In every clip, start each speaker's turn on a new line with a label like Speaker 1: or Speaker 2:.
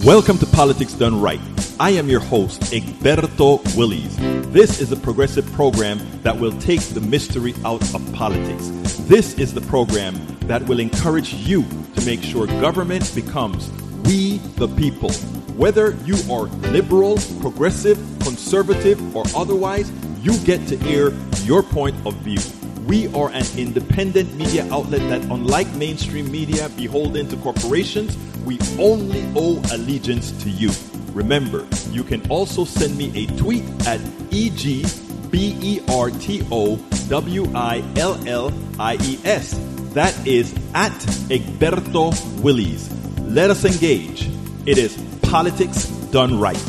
Speaker 1: Welcome to Politics Done Right. I am your host, Egberto Willies. This is a progressive program that will take the mystery out of politics. This is the program that will encourage you to make sure government becomes we the people. Whether you are liberal, progressive, conservative, or otherwise, you get to air your point of view. We are an independent media outlet that, unlike mainstream media beholden to corporations, we only owe allegiance to you. Remember, you can also send me a tweet at EGBERTOWILLIES. That is at Egberto Willies. Let us engage. It is Politics Done Right.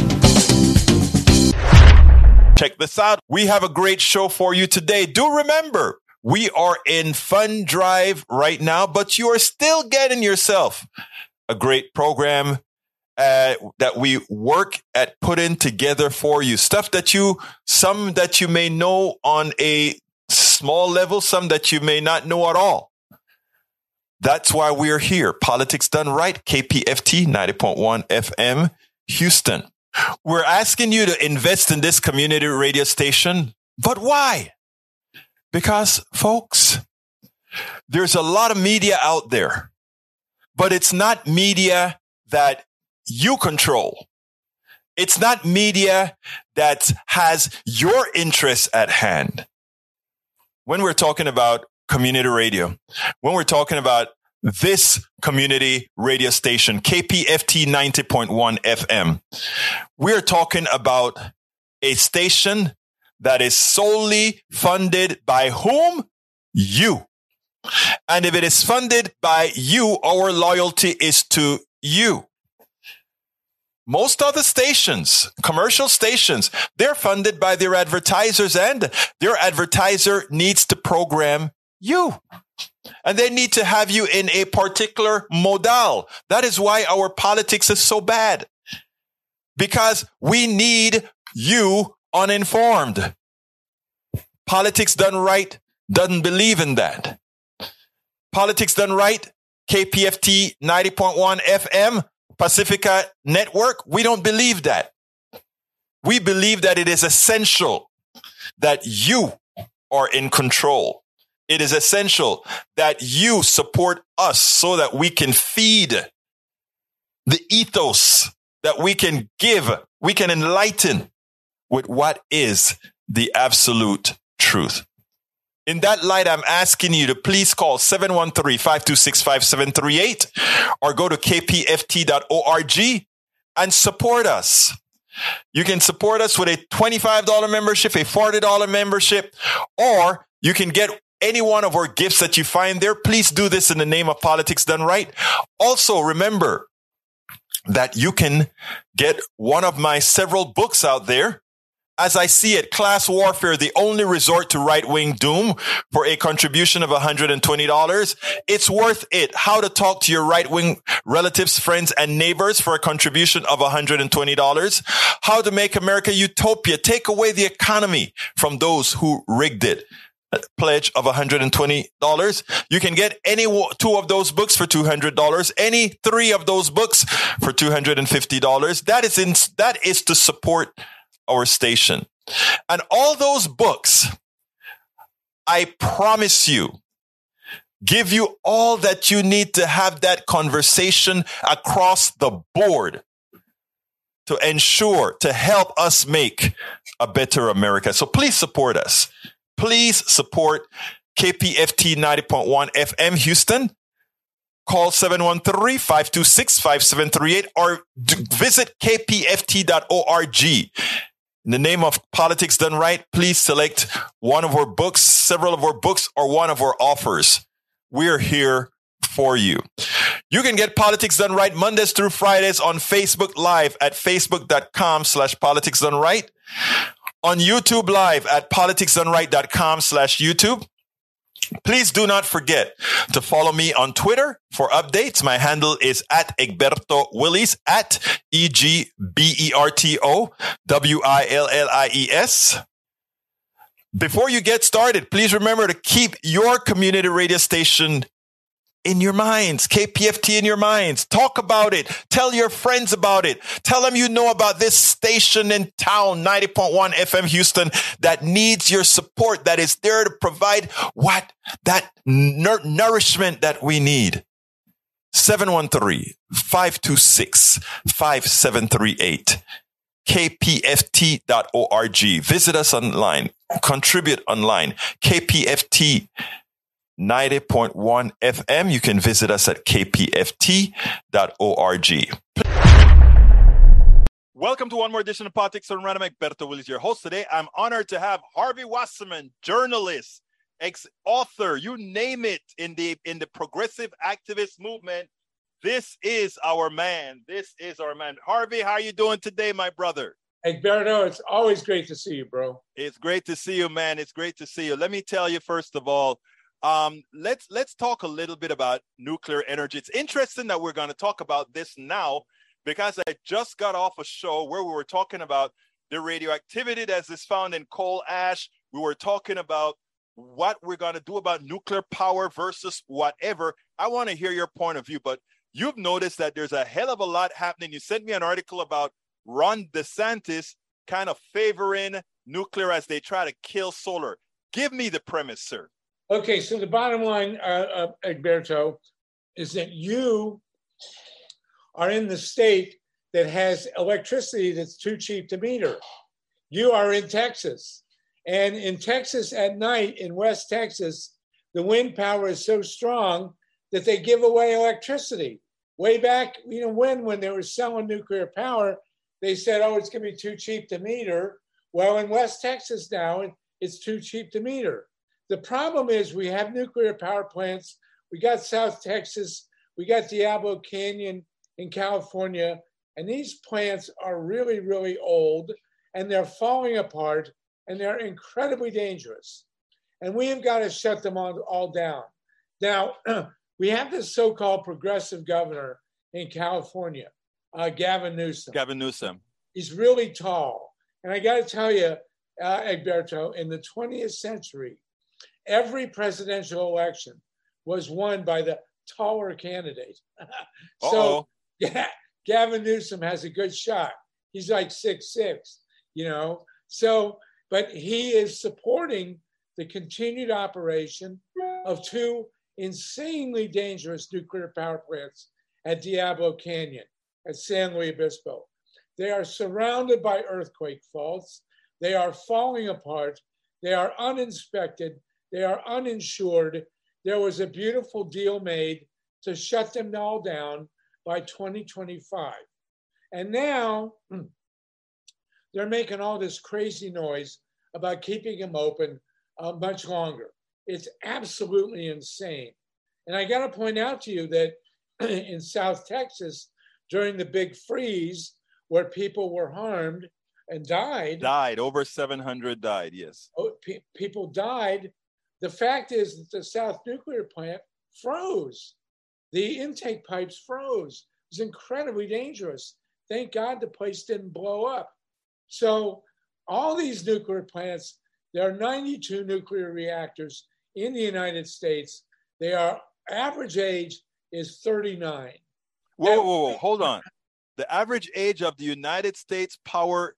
Speaker 1: Check this out. We have a great show for you today. Do remember, we are in fund drive right now, but you are still getting yourself a great program that we work at putting together for you. Stuff that some that you may know on a small level, some that you may not know at all. That's why we're here. Politics Done Right, KPFT 90.1 FM, Houston. We're asking you to invest in this community radio station. But why? Because, folks, there's a lot of media out there, but it's not media that you control. It's not media that has your interests at hand. When we're talking about community radio, when we're talking about this community radio station, KPFT 90.1 FM, we're talking about a station that is solely funded by whom? You. And if it is funded by you, our loyalty is to you. Most other stations, commercial stations, they're funded by their advertisers, and their advertiser needs to program you. And they need to have you in a particular modal. That is why our politics is so bad. Because we need you uninformed. Politics Done Right doesn't believe in that. Politics Done Right, KPFT 90.1 FM, Pacifica Network, we don't believe that. We believe that it is essential that you are in control. It is essential that you support us so that we can feed the ethos, that we can give, we can enlighten with what is the absolute truth. In that light, I'm asking you to please call 713-526-5738 or go to kpft.org and support us. You can support us with a $25 membership, a $40 membership, or you can get any one of our gifts that you find there. Please do this in the name of Politics Done Right. Also, remember that you can get one of my several books out there. As I see it, Class Warfare, the only resort to right-wing doom, for a contribution of $120. It's worth it. How to talk to your right-wing relatives, friends, and neighbors for a contribution of $120. How to make America utopia. Take away the economy from those who rigged it. A pledge of $120. You can get any two of those books for $200. Any three of those books for $250. That is to support our station. And all those books, I promise you, give you all that you need to have that conversation across the board to ensure, to help us make a better America. So please support us. Please support KPFT 90.1 FM Houston. Call 713-526-5738 or visit kpft.org. In the name of Politics Done Right, please select one of our books, several of our books, or one of our offers. We're here for you. You can get Politics Done Right Mondays through Fridays on Facebook Live at facebook.com/Politics Done Right. On YouTube Live at politicsdoneright.com/YouTube. Please do not forget to follow me on Twitter for updates. My handle is at Egberto Willies, at EGBERTOWILLIES. Before you get started, please remember to keep your community radio station in your minds, KPFT in your minds. Talk about it. Tell your friends about it. Tell them you know about this station in town, 90.1 FM Houston, that needs your support, that is there to provide that nourishment that we need. 713-526-5738. KPFT.org. Visit us online. Contribute online. KPFT 90.1 FM. You can visit us at kpft.org. Welcome to one more edition of Politics on Random. Egberto Willies, your host today. I'm honored to have Harvey Wasserman, journalist, ex-author, you name it, in the progressive activist movement. This is our man. This is our man. Harvey, how are you doing today, my brother?
Speaker 2: Egberto, it's always great to see you, bro.
Speaker 1: It's great to see you, man. It's great to see you. Let me tell you, first of all, let's talk a little bit about nuclear energy. It's interesting that we're going to talk about this now because I just got off a show where we were talking about the radioactivity that is found in coal ash. We were talking about what we're going to do about nuclear power versus whatever. I want to hear your point of view, but you've noticed that there's a hell of a lot happening. You sent me an article about Ron DeSantis kind of favoring nuclear as they try to kill solar. Give me the premise, sir.
Speaker 2: Okay, so the bottom line, Egberto, is that you are in the state that has electricity that's too cheap to meter. You are in Texas. And in Texas at night, in West Texas, the wind power is so strong that they give away electricity. Way back, when they were selling nuclear power, they said, oh, it's going to be too cheap to meter. Well, in West Texas now, it's too cheap to meter. The problem is we have nuclear power plants. We got South Texas. We got Diablo Canyon in California. And these plants are really, really old, and they're falling apart, and they're incredibly dangerous. And we have got to shut them all down. Now, we have this so-called progressive governor in California, Gavin Newsom.
Speaker 1: Gavin Newsom.
Speaker 2: He's really tall. And I got to tell you, Egberto, in the 20th century, every presidential election was won by the taller candidate. So Gavin Newsom has a good shot. He's like 6'6", So, but he is supporting the continued operation of two insanely dangerous nuclear power plants at Diablo Canyon, at San Luis Obispo. They are surrounded by earthquake faults. They are falling apart. They are uninspected. They are uninsured. There was a beautiful deal made to shut them all down by 2025. And now they're making all this crazy noise about keeping them open much longer. It's absolutely insane. And I got to point out to you that in South Texas, during the big freeze, where people were harmed and died.
Speaker 1: Over 700 died, yes.
Speaker 2: People died. The fact is that the South Nuclear Plant froze. The intake pipes froze. It was incredibly dangerous. Thank God the place didn't blow up. So all these nuclear plants, there are 92 nuclear reactors in the United States. Their average age is 39.
Speaker 1: Whoa, hold on. The average age of the United States power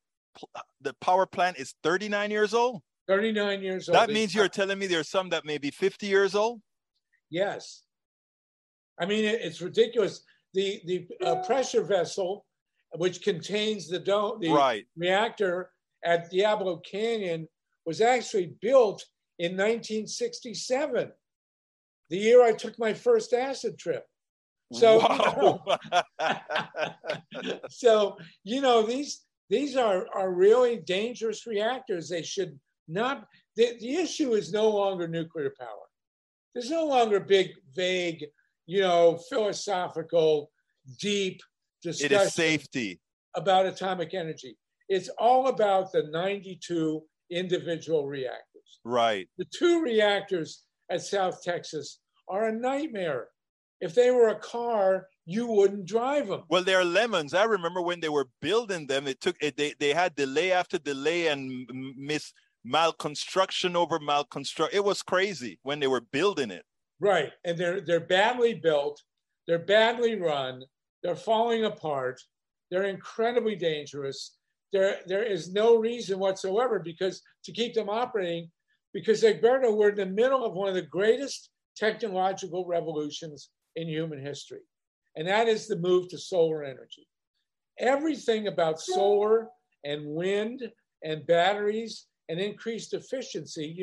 Speaker 1: plant is 39 years old?
Speaker 2: 39 years old.
Speaker 1: That means you're telling me there's some that may be 50 years old?
Speaker 2: Yes. I mean, it's ridiculous. The pressure vessel, which contains the reactor at Diablo Canyon, was actually built in 1967, the year I took my first acid trip. So,
Speaker 1: wow.
Speaker 2: These are really dangerous reactors. They should not. The issue is no longer nuclear power. There's no longer big, vague, philosophical, deep discussion.
Speaker 1: It is safety
Speaker 2: about atomic energy. It's all about the 92 individual reactors.
Speaker 1: Right.
Speaker 2: The two reactors at South Texas are a nightmare. If they were a car, you wouldn't drive them.
Speaker 1: Well, they're lemons. I remember when they were building them, they had delay after delay and malconstruction over malconstruction. It was crazy when they were building it.
Speaker 2: Right. And they're badly built, they're badly run, they're falling apart, they're incredibly dangerous. There is no reason whatsoever because to keep them operating, because Egberto, we're in the middle of one of the greatest technological revolutions in human history. And that is the move to solar energy. Everything about solar and wind and batteries and increased efficiency,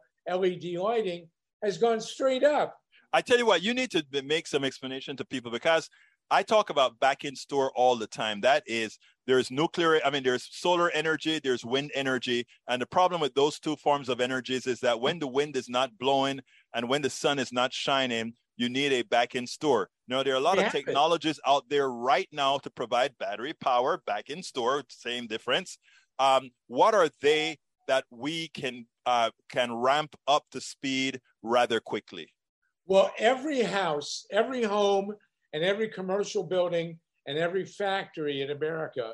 Speaker 2: LED lighting, has gone straight up.
Speaker 1: I tell you what, you need to make some explanation to people because I talk about back in store all the time. That is, there's there's solar energy, there's wind energy. And the problem with those two forms of energies is that when the wind is not blowing and when the sun is not shining, you need a back in store. Now, there are a lot of technologies out there right now to provide battery power back in store, same difference. What are they that we can ramp up to speed rather quickly?
Speaker 2: Well, every house, every home, and every commercial building and every factory in America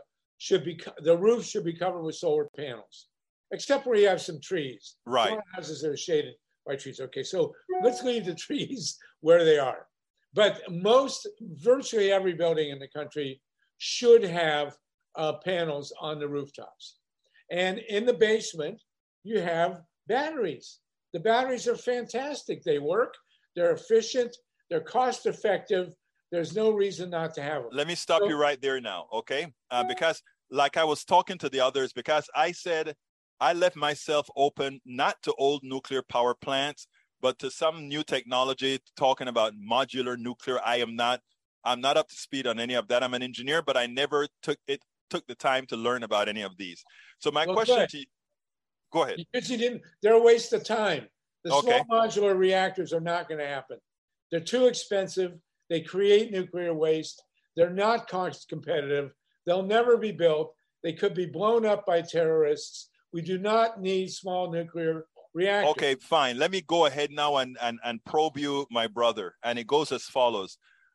Speaker 2: the roof should be covered with solar panels, except where you have some trees.
Speaker 1: Right.
Speaker 2: Some houses that are shaded by trees. Okay, so let's leave the trees where they are. But virtually every building in the country should have panels on the rooftops. And in the basement, you have batteries. The batteries are fantastic. They work, they're efficient, they're cost effective. There's no reason not to have them.
Speaker 1: Let me stop you right there now, okay? Because like I was talking to the others, because I said I left myself open not to old nuclear power plants, but to some new technology, talking about modular nuclear. I'm not up to speed on any of that. I'm an engineer, but I never took the time to learn about any of these. So my question to you, go ahead.
Speaker 2: Because you didn't, they're a waste of time. The small modular reactors are not going to happen. They're too expensive. They create nuclear waste. They're not cost competitive. They'll never be built. They could be blown up by terrorists. We do not need small nuclear reactors.
Speaker 1: Okay, fine. Let me go ahead now and probe you, my brother. And it goes as follows.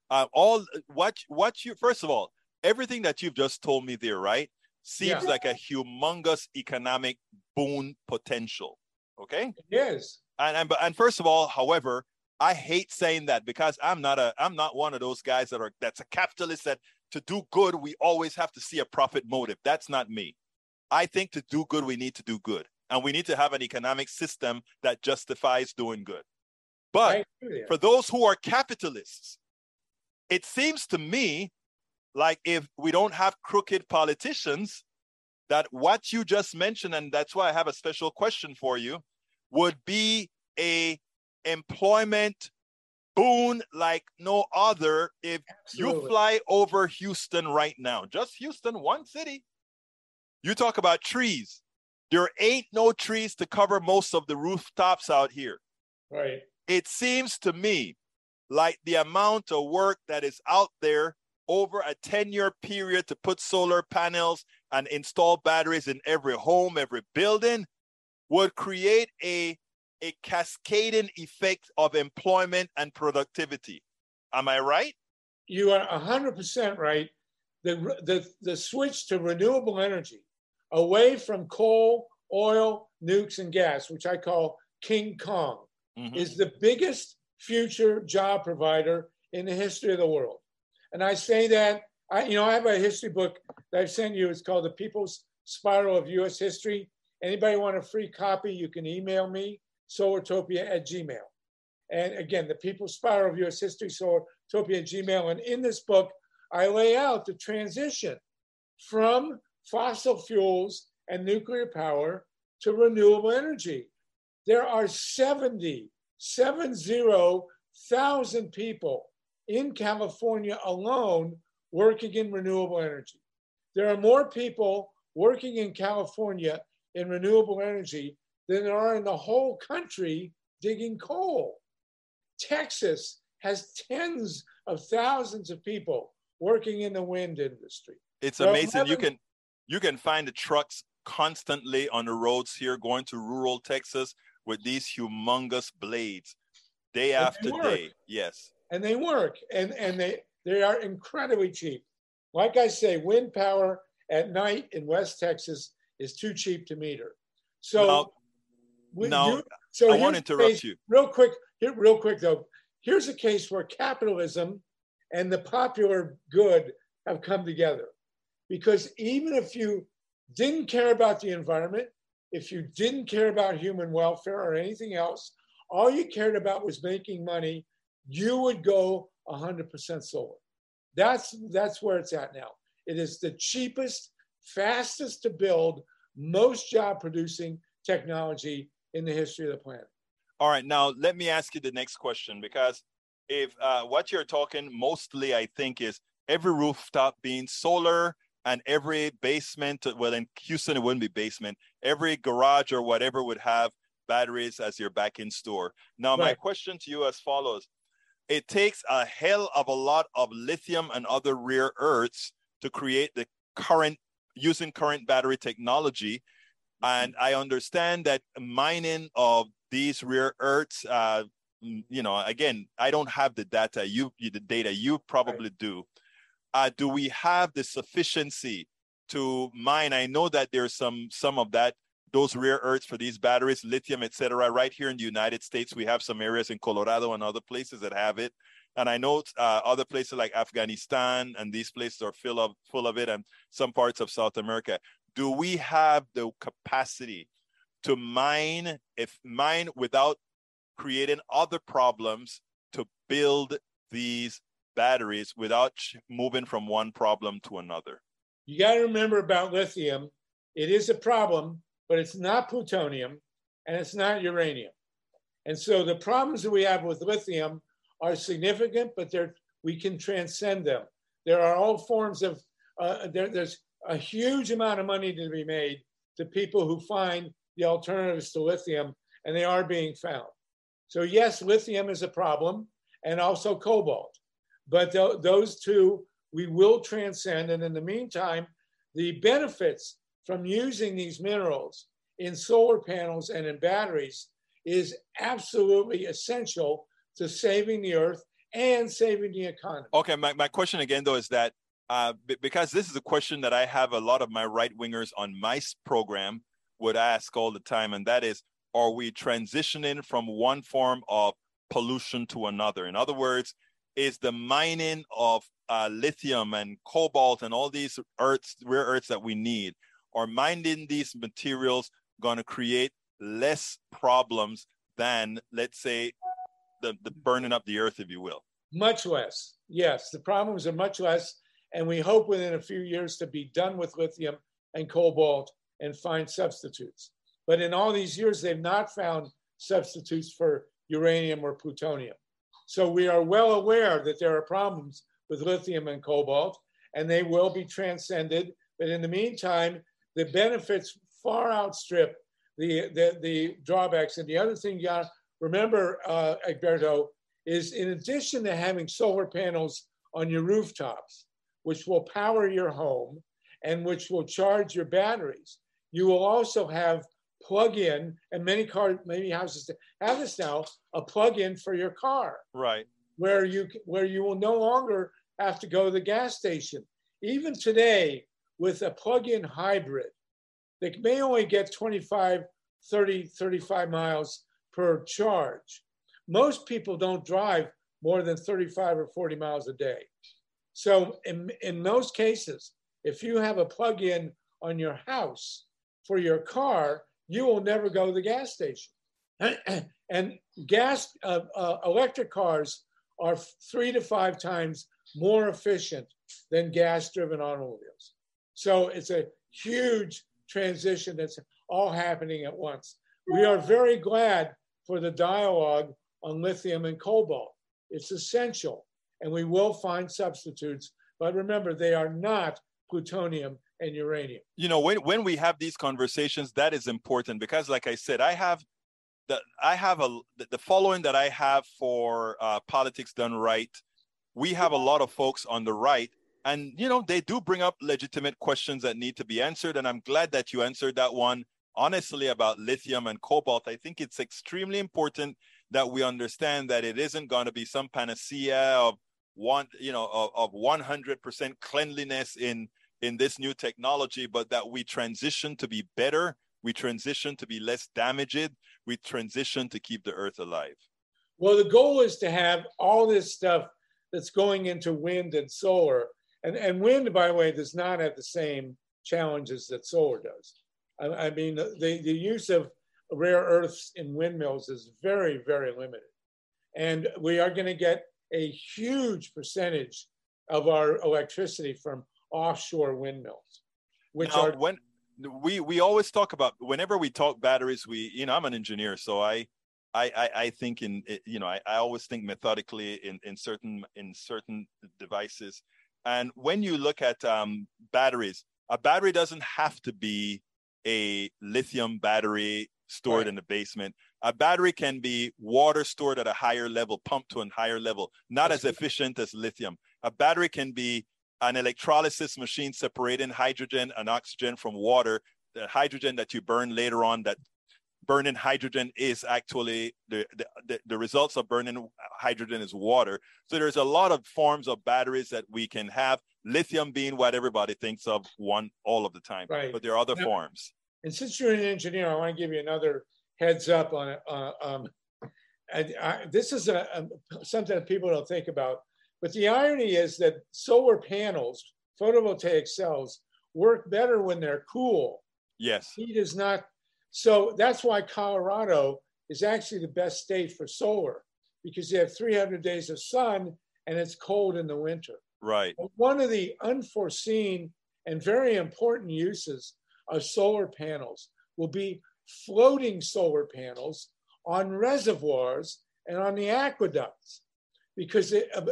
Speaker 1: First of all, everything that you've just told me there, right, seems like a humongous economic boon potential. Okay?
Speaker 2: It is.
Speaker 1: And first of all, however, I hate saying that because I'm not one of those guys that's a capitalist that to do good, we always have to see a profit motive. That's not me. I think to do good, we need to do good. And we need to have an economic system that justifies doing good. But for those who are capitalists, it seems to me like if we don't have crooked politicians, that what you just mentioned, and that's why I have a special question for you, would be a employment boon like no other. If you fly over Houston right now, just Houston, one city, you talk about trees. There ain't no trees to cover most of the rooftops out here.
Speaker 2: Right.
Speaker 1: It seems to me like the amount of work that is out there over a 10-year period to put solar panels and install batteries in every home, every building would create a cascading effect of employment and productivity. Am I right?
Speaker 2: You are 100% right. The switch to renewable energy, away from coal, oil, nukes, and gas, which I call King Kong, is the biggest future job provider in the history of the world. And I say that, I have a history book that I've sent you. It's called The People's Spiral of U.S. History. Anybody want a free copy, you can email me, solartopia@gmail. And again, The People's Spiral of U.S. History, solartopia@gmail. And in this book, I lay out the transition from fossil fuels and nuclear power to renewable energy. There are 70,000 people in California alone working in renewable energy. There are more people working in California in renewable energy than there are in the whole country digging coal. Texas has tens of thousands of people working in the wind industry.
Speaker 1: It's amazing. You can find the trucks constantly on the roads here going to rural Texas with these humongous blades day after day. Yes.
Speaker 2: And they work, and they are incredibly cheap. Like I say, wind power at night in West Texas is too cheap to meter. So
Speaker 1: I want to interrupt you.
Speaker 2: Real quick though, here's a case where capitalism and the popular good have come together. Because even if you didn't care about the environment, if you didn't care about human welfare or anything else, all you cared about was making money, you would go 100% solar. That's where it's at now. It is the cheapest, fastest to build, most job producing technology in the history of the planet.
Speaker 1: All right, now let me ask you the next question, because if what you're talking mostly, I think, is every rooftop being solar and every basement, well, in Houston, it wouldn't be basement, every garage or whatever would have batteries as your back-end store. Now,
Speaker 2: Right.
Speaker 1: my question to you as follows. It takes a hell of a lot of lithium and other rare earths to create the current, using current battery technology. And I understand that mining of these rare earths, again, I don't have the data. The data you probably do. Do we have the sufficiency to mine? I know that there's some of that, those rare earths for these batteries, lithium, et cetera. Right here in the United States, we have some areas in Colorado and other places that have it. And I know other places like Afghanistan and these places are full of it, and some parts of South America. Do we have the capacity to mine without creating other problems to build these batteries without moving from one problem to another?
Speaker 2: You got to remember about lithium. It is a problem, but it's not plutonium and it's not uranium. And so the problems that we have with lithium are significant, but we can transcend them. There are all forms of, there's a huge amount of money to be made to people who find the alternatives to lithium, and they are being found. So yes, lithium is a problem, and also cobalt. But those two we will transcend. And in the meantime, the benefits from using these minerals in solar panels and in batteries is absolutely essential to saving the earth and saving the economy.
Speaker 1: Okay, my question again, though, is that because this is a question that I have a lot of my right-wingers on my program would ask all the time, and that is, are we transitioning from one form of pollution to another? In other words, is the mining of lithium and cobalt and all these rare earths that we need, are mining these materials going to create less problems than, let's say, the burning up the earth, if you will?
Speaker 2: Much less. Yes, the problems are much less. And we hope within a few years to be done with lithium and cobalt and find substitutes. But in all these years, they've not found substitutes for uranium or plutonium. So we are well aware that there are problems with lithium and cobalt, and they will be transcended. But in the meantime, the benefits far outstrip the drawbacks. And the other thing you gotta remember, Egberto, is in addition to having solar panels on your rooftops, which will power your home and which will charge your batteries, you will also have plug-in, and many houses have this now, a plug-in for your car.
Speaker 1: Right.
Speaker 2: Where you will no longer have to go to the gas station. Even today, with a plug-in hybrid, they may only get 25, 30, 35 miles per charge. Most people don't drive more than 35 or 40 miles a day. So in most cases, if you have a plug-in on your house for your car, you will never go to the gas station. And electric cars are 3 to 5 times more efficient than gas-driven automobiles. So it's a huge transition that's all happening at once. We are very glad for the dialogue on lithium and cobalt. It's essential, and we will find substitutes. But remember, they are not plutonium and uranium.
Speaker 1: You know, when we have these conversations, that is important because, like I said, the following that I have for Politics Done Right. We have a lot of folks on the right, and you know, they do bring up legitimate questions that need to be answered. And I'm glad that you answered that one honestly about lithium and cobalt. I think it's extremely important that we understand that it isn't going to be some panacea of 100% cleanliness in this new technology, but that we transition to be better, we transition to be less damaged, we transition to keep the earth alive.
Speaker 2: Well, the goal is to have all this stuff that's going into wind and solar. And wind, by the way, does not have the same challenges that solar does. I mean, the use of rare earths in windmills is very, very limited. And we are going to get a huge percentage of our electricity from offshore windmills, which
Speaker 3: now,
Speaker 2: are...
Speaker 3: When we always talk about, whenever we talk batteries, I'm an engineer, so I think I always think methodically in certain devices. And when you look at batteries, a battery doesn't have to be a lithium battery stored in the basement. A battery can be water stored at a higher level, pumped to a higher level, not as efficient as lithium. A battery can be an electrolysis machine separating hydrogen and oxygen from water. The hydrogen that you burn later on, that burning hydrogen is actually the results of burning hydrogen is water. So there's a lot of forms of batteries that we can have, lithium being what everybody thinks of one all of the time, but there are other forms.
Speaker 2: And since you're an engineer, I want to give you another heads up on it. This is something that people don't think about, but the irony is that solar panels, photovoltaic cells, work better when they're cool.
Speaker 3: Yes.
Speaker 2: Heat is not. So that's why Colorado is actually the best state for solar, because you have 300 days of sun and it's cold in the winter.
Speaker 3: Right.
Speaker 2: But one of the unforeseen and very important uses of solar panels will be floating solar panels on reservoirs and on the aqueducts. Because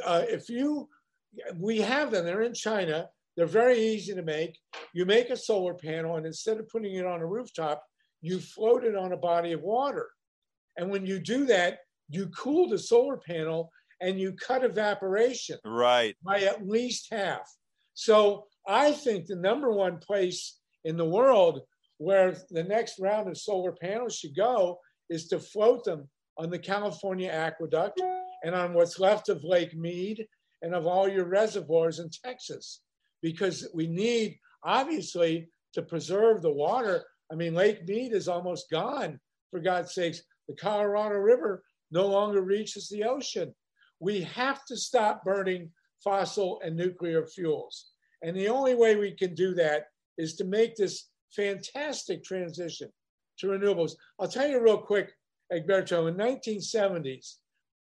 Speaker 2: we have them, they're in China, they're very easy to make. You make a solar panel, and instead of putting it on a rooftop, you float it on a body of water. And when you do that, you cool the solar panel and you cut evaporation by at least half. So I think the number one place in the world where the next round of solar panels should go is to float them on the California aqueduct and on what's left of Lake Mead and of all your reservoirs in Texas, because we need, obviously, to preserve the water. I mean, Lake Mead is almost gone, for God's sakes. The Colorado River no longer reaches the ocean. We have to stop burning fossil and nuclear fuels. And the only way we can do that is to make this fantastic transition to renewables. I'll tell you real quick, Egberto, in the 1970s,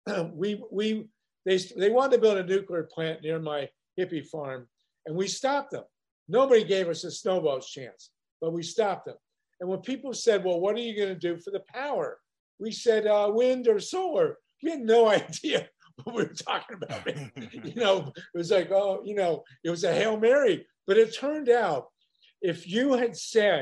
Speaker 2: they wanted to build a nuclear plant near my hippie farm, and we stopped them. Nobody gave us a snowball's chance, but we stopped them. And when people said, well, what are you going to do for the power? We said, wind or solar. We had no idea what we were talking about. It was like, it was a Hail Mary. But it turned out, if you had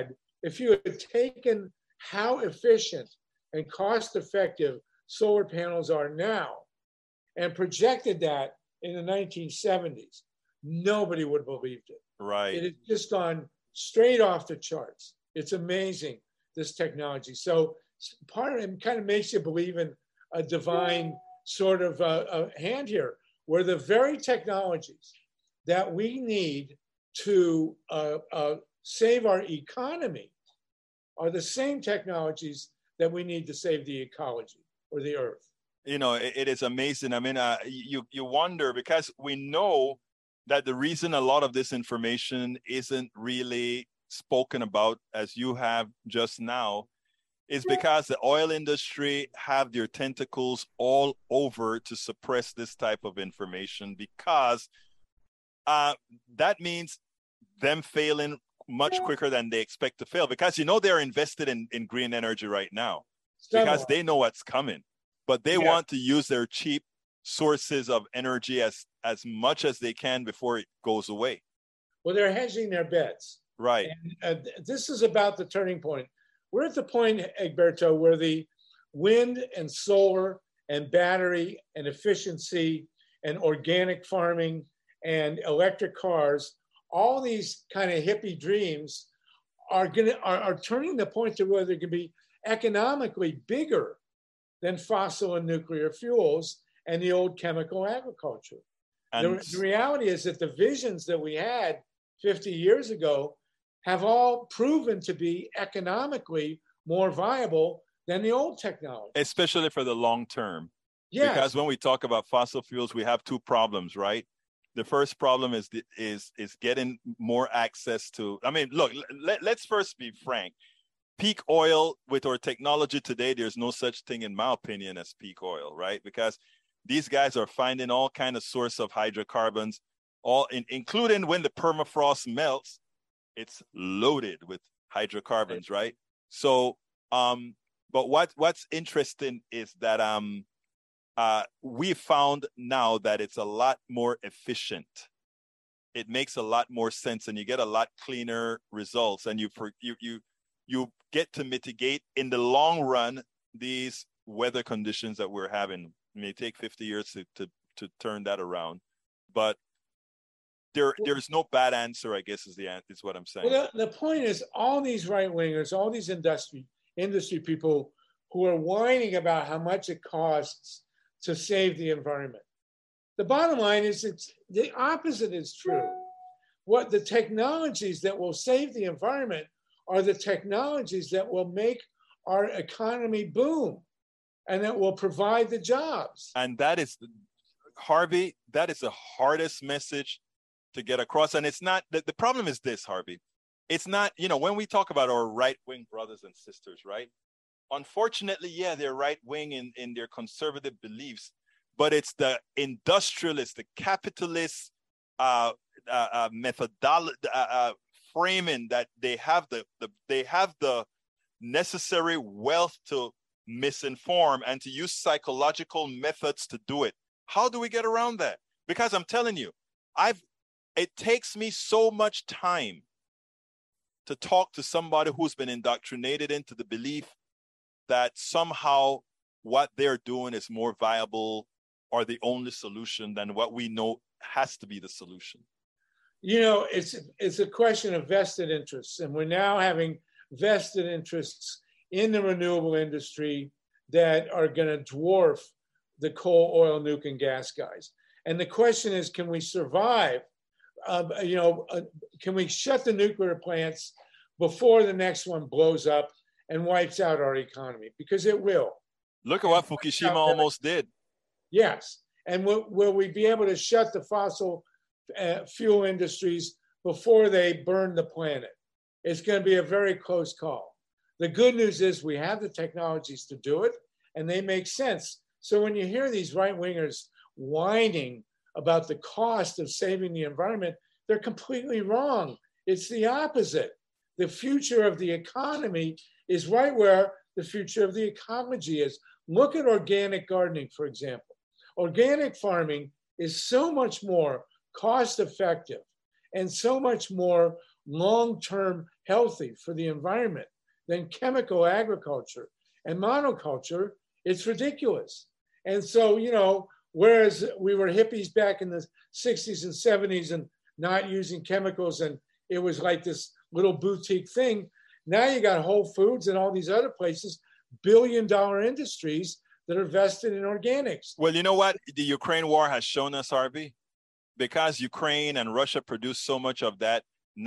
Speaker 2: taken how efficient and cost effective solar panels are now and projected that in the 1970s, nobody would have believed it.
Speaker 3: Right.
Speaker 2: It had just gone straight off the charts. It's amazing, this technology. So part of it kind of makes you believe in a divine sort of a hand here, where the very technologies that we need to save our economy are the same technologies that we need to save the ecology or the earth.
Speaker 3: It is amazing. I mean, you wonder, because we know that the reason a lot of this information isn't really spoken about, as you have just now, is because the oil industry have their tentacles all over to suppress this type of information, because that means them failing much quicker than they expect to fail, because they're invested in green energy right now because they know what's coming, but they want to use their cheap sources of energy as much as they can before it goes away.
Speaker 2: Well, they're hedging their bets.
Speaker 3: Right.
Speaker 2: And this is about the turning point. We're at the point, Egberto, where the wind and solar and battery and efficiency and organic farming and electric cars, all these kind of hippie dreams are turning the point to where they can be economically bigger than fossil and nuclear fuels and the old chemical agriculture. And the reality is that the visions that we had 50 years ago have all proven to be economically more viable than the old technology.
Speaker 3: Especially for the long term.
Speaker 2: Yes.
Speaker 3: Because when we talk about fossil fuels, we have two problems, right? The first problem is getting more access to. I mean, look, let's first be frank. Peak oil, with our technology today, there's no such thing, in my opinion, as peak oil, right? Because these guys are finding all kind of source of hydrocarbons, including when the permafrost melts, it's loaded with hydrocarbons, right? So, but what's interesting is that we found now that it's a lot more efficient. It makes a lot more sense, and you get a lot cleaner results, and you get to mitigate in the long run these weather conditions that we're having. It may take 50 years to turn that around, but there's no bad answer, I guess, is what I'm saying.
Speaker 2: Well, the point is, all these right-wingers, all these industry people who are whining about how much it costs to save the environment. The bottom line is the opposite is true. What the technologies that will save the environment are the technologies that will make our economy boom and that will provide the jobs.
Speaker 3: And that is, Harvey, that is the hardest message to get across. And it's not, the problem is this, Harvey. It's not, when we talk about our right-wing brothers and sisters, right? Unfortunately, yeah, they're right-wing in their conservative beliefs, but it's the industrialist, the capitalist methodology, framing that they have the necessary wealth to misinform and to use psychological methods to do it. How do we get around that? Because I'm telling you, it takes me so much time to talk to somebody who's been indoctrinated into the belief that somehow what they're doing is more viable or the only solution than what we know has to be the solution.
Speaker 2: It's a question of vested interests, and we're now having vested interests in the renewable industry that are going to dwarf the coal, oil, nuke, and gas guys. And the question is, can we survive? Can we shut the nuclear plants before the next one blows up and wipes out our economy? Because it will.
Speaker 3: Look at what Fukushima almost did.
Speaker 2: Yes. And will we be able to shut the fossil fuel industries before they burn the planet? It's going to be a very close call. The good news is we have the technologies to do it, and they make sense. So when you hear these right-wingers whining about the cost of saving the environment, they're completely wrong. It's the opposite. The future of the economy is right where the future of the ecology is. Look at organic gardening, for example. Organic farming is so much more cost effective and so much more long-term healthy for the environment than chemical agriculture. And monoculture, it's ridiculous. And so, whereas we were hippies back in the 60s and 70s and not using chemicals, and it was like this little boutique thing, now you got Whole Foods and all these other places, billion-dollar industries that are vested in organics.
Speaker 3: Well, you know what? The Ukraine war has shown us, Harvey, because Ukraine and Russia produce so much of that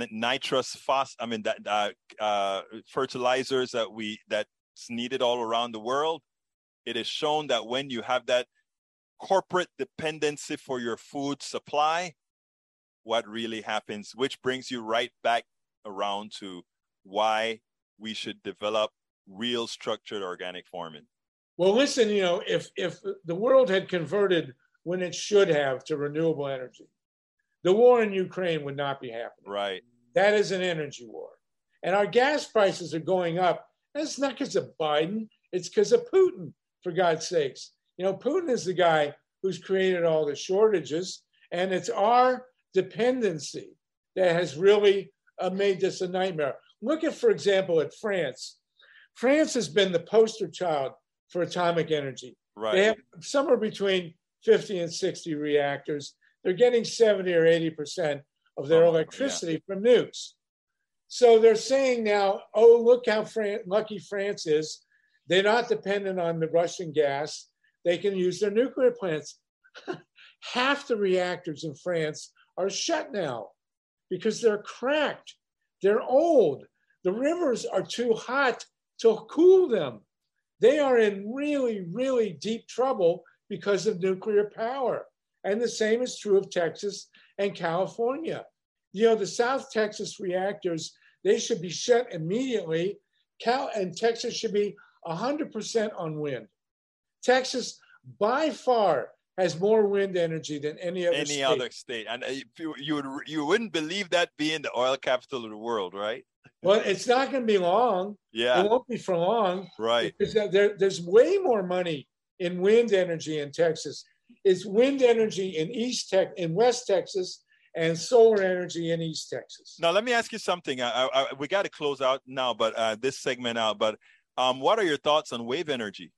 Speaker 3: fertilizers that's needed all around the world. It is shown that when you have that corporate dependency for your food supply, what really happens, which brings you right back around to why we should develop real structured organic farming.
Speaker 2: Well, listen, if the world had converted when it should have to renewable energy, the war in Ukraine would not be happening.
Speaker 3: Right.
Speaker 2: That is an energy war. And our gas prices are going up. That's not because of Biden. It's because of Putin, for God's sakes. Putin is the guy who's created all the shortages, and it's our dependency that has really made this a nightmare. Look at, for example, at France. France has been the poster child for atomic energy.
Speaker 3: Right.
Speaker 2: They have somewhere between 50 and 60 reactors. They're getting 70 or 80% of their electricity from nukes. So they're saying now, oh, look how lucky France is. They're not dependent on the Russian gas. They can use their nuclear plants. Half the reactors in France are shut now because they're cracked. They're old. The rivers are too hot to cool them. They are in really, really deep trouble because of nuclear power. And the same is true of Texas and California. You know, the South Texas reactors, they should be shut immediately. And Texas should be 100% on wind. Texas, by far, has more wind energy than any other state.
Speaker 3: And you wouldn't believe that being the oil capital of the world, right?
Speaker 2: Well, it's not going to be long.
Speaker 3: Yeah.
Speaker 2: It won't be for long.
Speaker 3: Right.
Speaker 2: Because there's way more money in wind energy in Texas. It's wind energy in West Texas and solar energy in East Texas.
Speaker 3: Now, let me ask you something. We got to close out now, but this segment out. But what are your thoughts on wave energy?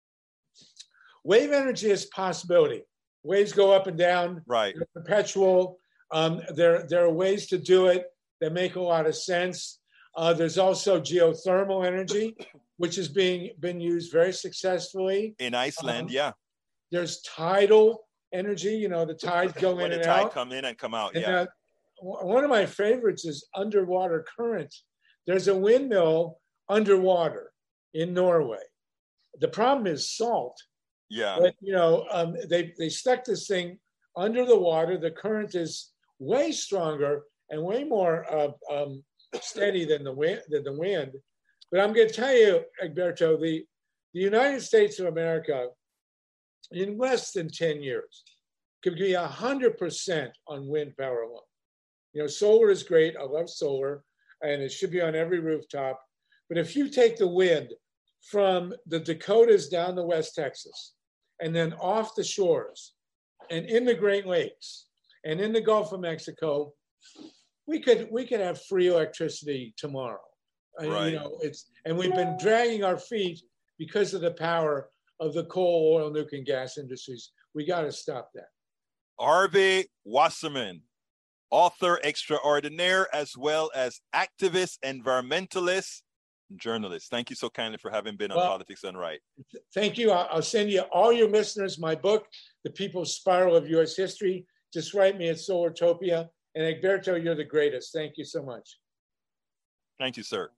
Speaker 2: Wave energy is a possibility. Waves go up and down.
Speaker 3: Right.
Speaker 2: They're perpetual. There are ways to do it that make a lot of sense. There's also geothermal energy, which has been used very successfully.
Speaker 3: In Iceland, yeah.
Speaker 2: There's tidal energy. You know, the tides go in and out.
Speaker 3: When the tide come in and come out, yeah.
Speaker 2: One of my favorites is underwater current. There's a windmill underwater in Norway. The problem is salt.
Speaker 3: Yeah.
Speaker 2: But, you know, they stuck this thing under the water. The current is way stronger and way more steady than the wind. But I'm going to tell you, Egberto, the United States of America, in less than 10 years, could be 100% on wind power alone. You know, solar is great. I love solar, and it should be on every rooftop. But if you take the wind from the Dakotas down to West Texas, and then off the shores, and in the Great Lakes, and in the Gulf of Mexico, we could have free electricity tomorrow.
Speaker 3: Right.
Speaker 2: You know, and we've been dragging our feet because of the power of the coal, oil, nuke, and gas industries. We got to stop that.
Speaker 3: Harvey Wasserman, author extraordinaire, as well as activist, environmentalist, journalist. Thank you so kindly for having been on Politics Done Right.
Speaker 2: Thank you. I'll send you, all your listeners, my book, The People's Spiral of U.S. History. Just write me at Solartopia. And Egberto, you're the greatest. Thank you so much.
Speaker 3: Thank you, sir.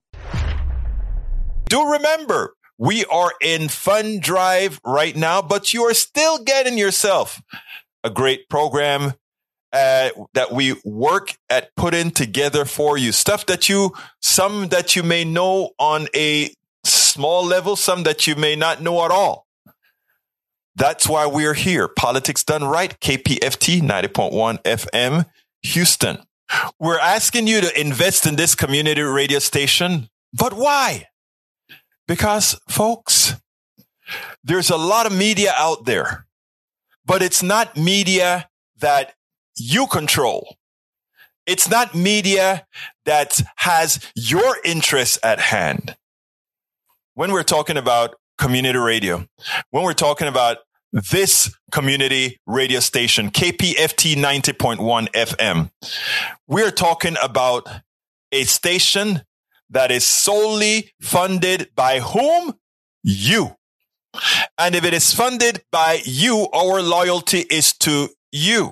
Speaker 1: Do remember, we are in Fund Drive right now, but you are still getting yourself a great program that we work at putting together for you. Stuff some that you may know on a small level, some that you may not know at all. That's why we're here. Politics Done Right, KPFT 90.1 FM, Houston. We're asking you to invest in this community radio station. But why? Because, folks, there's a lot of media out there, but it's not media that you control. It's not media that has your interests at hand. When we're talking about community radio, when we're talking about this community radio station, KPFT 90.1 FM, we're talking about a station that is solely funded by whom? You. And if it is funded by you, our loyalty is to you.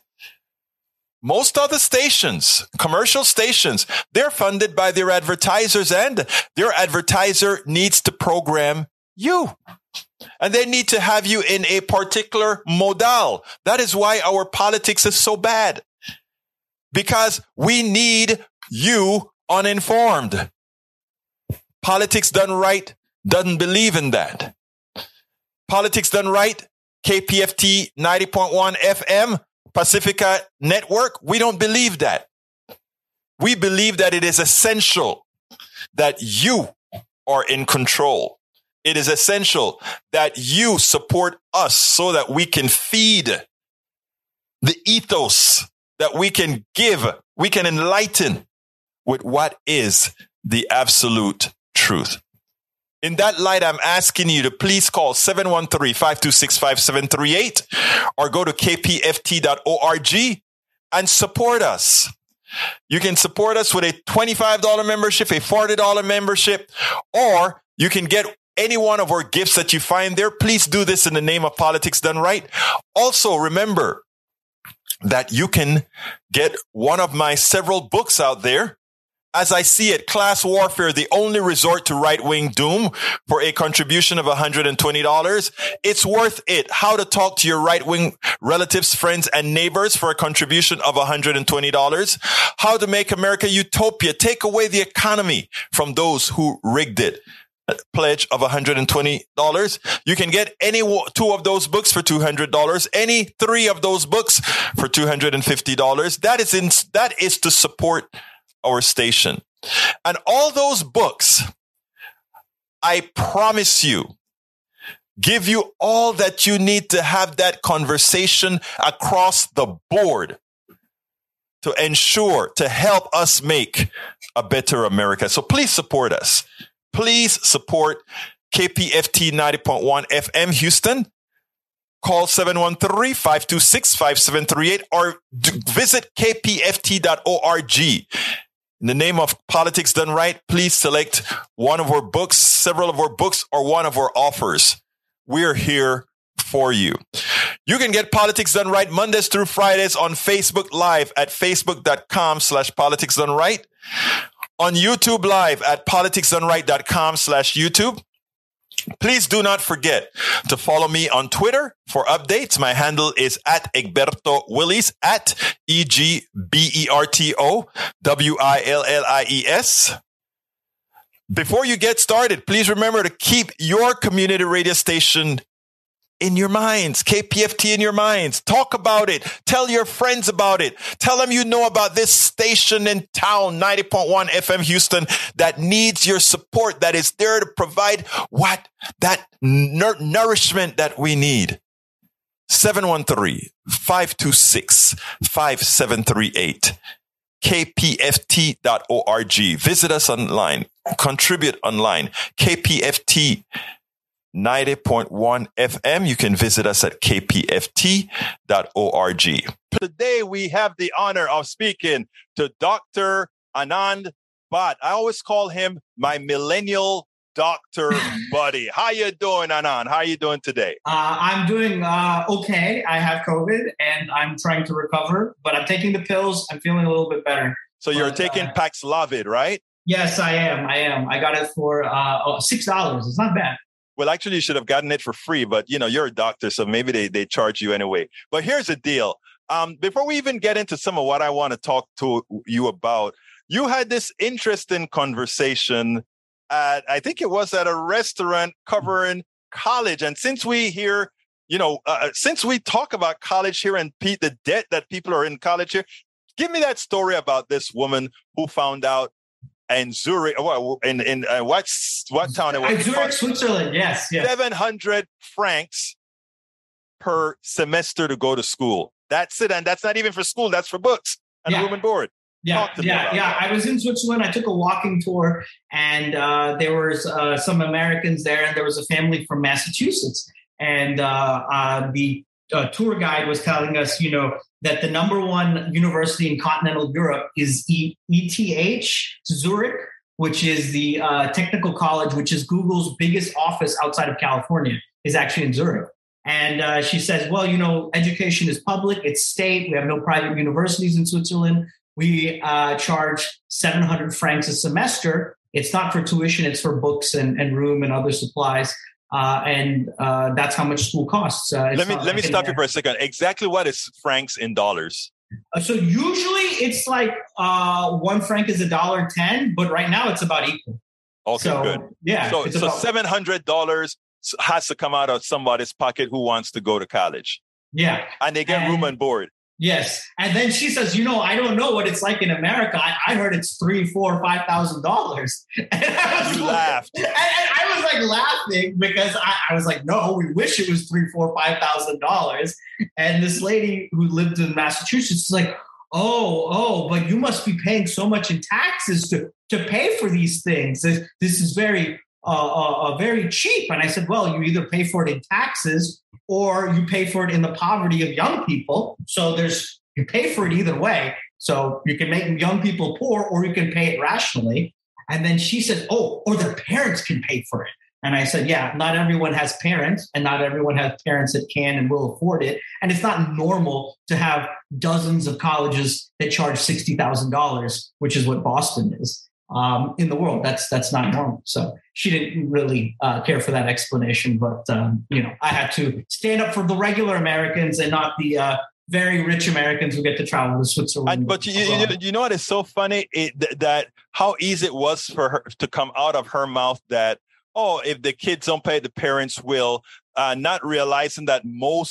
Speaker 1: Most other stations, commercial stations, they're funded by their advertisers, and their advertiser needs to program you. And they need to have you in a particular modal. That is why our politics is so bad. Because we need you uninformed. Politics Done Right doesn't believe in that. Politics Done Right, KPFT 90.1 FM, Pacifica Network, we don't believe that. We believe that it is essential that you are in control. It is essential that you support us so that we can feed the ethos, that we can give, we can enlighten with what is the absolute truth. In that light, I'm asking you to please call 713-526-5738 or go to kpft.org and support us. You can support us with a $25 membership, a $40 membership, or you can get any one of our gifts that you find there. Please do this in the name of Politics Done Right. Also, remember that you can get one of my several books out there As I see it, class warfare, the only resort to right-wing doom for a contribution of $120. It's worth it. How to talk to your right-wing relatives, friends, and neighbors for a contribution of $120. How to make America utopia. Take away the economy from those who rigged it. A pledge of $120. You can get any two of those books for $200. Any three of those books for $250. That is to support our station. And all those books, I promise you, give you all that you need to have that conversation across the board to ensure, to help us make a better America. So please support us. Please support KPFT 90.1 FM Houston. Call 713-526-5738 or visit kpft.org. In the name of Politics Done Right, please select one of our books, several of our books, or one of our offers. We're here for you. You can get Politics Done Right Mondays through Fridays on Facebook Live at facebook.com/Politics Done Right, on YouTube Live at politicsdoneright.com/YouTube. Please do not forget to follow me on Twitter for updates. My handle is at Egberto Willies, at EGBERTOWILLIES. Before you get started, please remember to keep your community radio station in your minds, KPFT in your minds. Talk about it. Tell your friends about it. Tell them you know about this station in town, 90.1 FM Houston, that needs your support, that is there to provide that nourishment that we need. 713-526-5738. KPFT.org. Visit us online. Contribute online. KPFT 90.1 FM. You can visit us at kpft.org.
Speaker 3: Today, we have the honor of speaking to Dr. Anand Bhatt. I always call him my millennial doctor buddy. How you doing, Anand? How are you doing today?
Speaker 4: I'm doing okay. I have COVID and I'm trying to recover, but I'm taking the pills. I'm feeling a little bit better.
Speaker 3: So you're taking Paxlovid, right?
Speaker 4: Yes, I am. I got it for $6. It's not bad.
Speaker 3: Well, actually, you should have gotten it for free, but you're a doctor, so maybe they charge you anyway. But here's the deal. Before we even get into some of what I want to talk to you about, you had this interesting conversation I think it was at a restaurant covering college. And since we hear, since we talk about college here and the debt that people are in college here, give me that story about this woman who found out in Zurich, in what town it was?
Speaker 4: Zurich, Switzerland. Yes.
Speaker 3: 700 francs per semester to go to school. That's it. And that's not even for school. That's for books and room and board.
Speaker 4: Yeah. I was in Switzerland. I took a walking tour and there was some Americans there and there was a family from Massachusetts. And the tour guide was telling us, that the number one university in continental Europe is ETH Zurich, which is the technical college, which is Google's biggest office outside of California, is actually in Zurich. And she says, well, education is public, it's state. We have no private universities in Switzerland. We charge 700 francs a semester. It's not for tuition, it's for books and room and other supplies. And that's how much school costs.
Speaker 3: Let me stop you for a second. Exactly what is francs in dollars?
Speaker 4: So usually it's like 1 franc is $1.10, but right now it's about equal.
Speaker 3: Okay, good.
Speaker 4: Yeah.
Speaker 3: So $700 has to come out of somebody's pocket who wants to go to college.
Speaker 4: Yeah.
Speaker 3: And they get room and board.
Speaker 4: Yes. And then she says, I don't know what it's like in America. I heard it's $3,000, $4,000, $5,000. And
Speaker 3: you laughed.
Speaker 4: And I was like laughing because I was like, no, we wish it was $3,000, $4,000, $5,000. And this lady who lived in Massachusetts is like, oh, but you must be paying so much in taxes to pay for these things. This is very cheap. And I said, well, you either pay for it in taxes or you pay for it in the poverty of young people. So you pay for it either way. So you can make young people poor or you can pay it rationally. And then she said, or their parents can pay for it. And I said, yeah, not everyone has parents, and not everyone has parents that can and will afford it. And it's not normal to have dozens of colleges that charge $60,000, which is what Boston is in the world. That's not normal. So she didn't really care for that explanation. But, I had to stand up for the regular Americans and not the very rich Americans who get to travel to Switzerland.
Speaker 3: But you know what is so funny? That how easy it was for her to come out of her mouth that, oh, if the kids don't pay, the parents will, not realizing that